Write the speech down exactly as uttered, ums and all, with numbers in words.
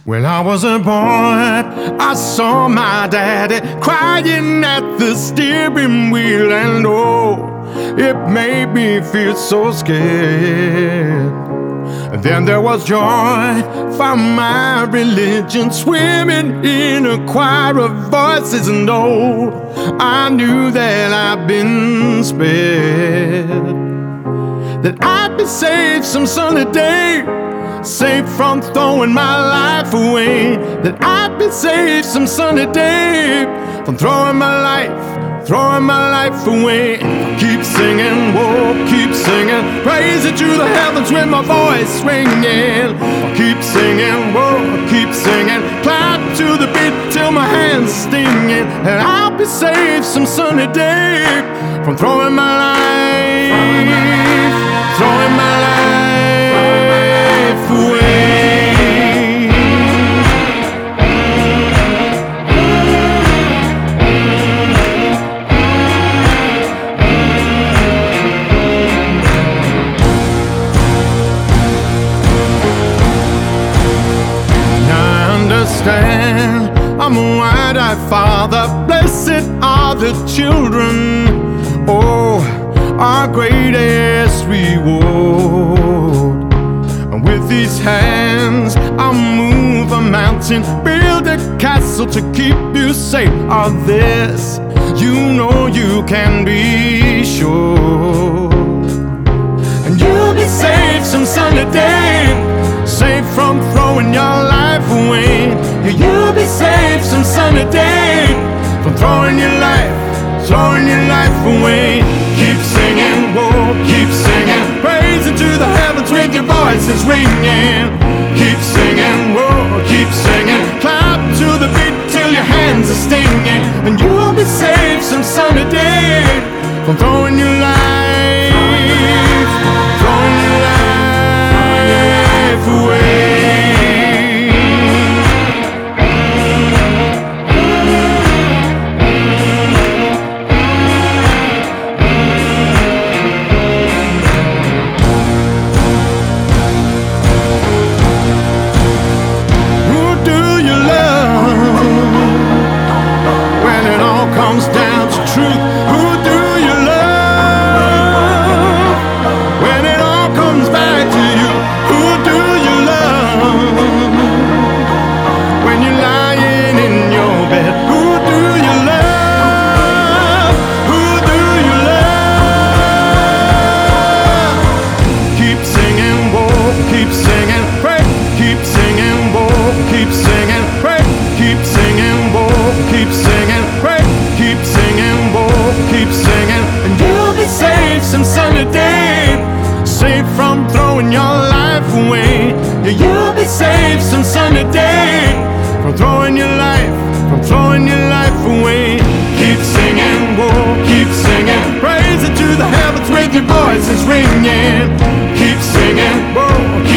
When I was a boy, I saw my daddy crying at the steering wheel, and oh, it made me feel so scared. And then there was joy from my religion, swimming in a choir of voices, and oh, I knew that I'd been spared, that I'd be saved some sunny day, saved from throwing my life away, that I'd be saved some sunny day from throwing my life, throwing my life away. Keep singing, whoa, keep singing, praise it to the heavens with my voice ringing. Keep singing, whoa, keep singing, clap to the beat till my hands stinging, and I'll be saved some sunny day from throwing my life, throwing my life away. I'm a wide-eyed father, blessed are the children, oh, our greatest reward. And with these hands I'll move a mountain, build a castle to keep you safe. Of this you know you can be sure, and you'll be saved some sunny day, saved from throwing your life away. Yeah, you'll be saved some sunny day from throwing your life, throwing your life away. Keep singing, whoa, keep singing, praise it to the heavens with your voices ringing. Keep singing, whoa, keep singing, clap to the beat till your hands are stinging, and you'll be saved some sunny day from throwing your life, throwing your life away. Some sunny day, saved from throwing your life away. Yeah, you'll be saved some sunny day from throwing your life, from throwing your life away. Keep singing, whoa, keep singing, praise it to the heavens with your voices ringing. Keep singing, whoa,